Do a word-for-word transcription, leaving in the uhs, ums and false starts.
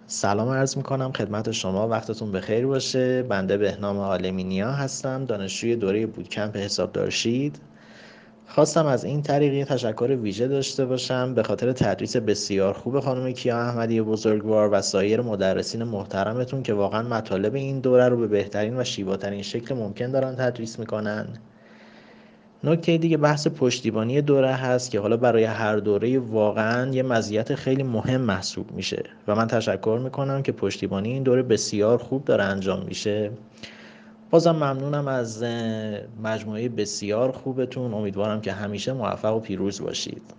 سلام عرض میکنم خدمت شما، وقتتون بخیر باشه. بنده بهنام عالمینیا هستم، دانشجوی دوره بوتکمپ حسابدارشید. خواستم از این طریق یه تشکر ویژه داشته باشم به خاطر تدریس بسیار خوب خانم کیا احمدی بزرگوار و سایر مدرسین محترمتون که واقعا مطالب این دوره رو به بهترین و شیواترین شکل ممکن دارن تدریس میکنن. نکته دیگه بحث پشتیبانی دوره هست که حالا برای هر دوره واقعا یه مزیت خیلی مهم محسوب میشه و من تشکر میکنم که پشتیبانی این دوره بسیار خوب داره انجام میشه. بازم ممنونم از مجموعه بسیار خوبتون، امیدوارم که همیشه موفق و پیروز باشید.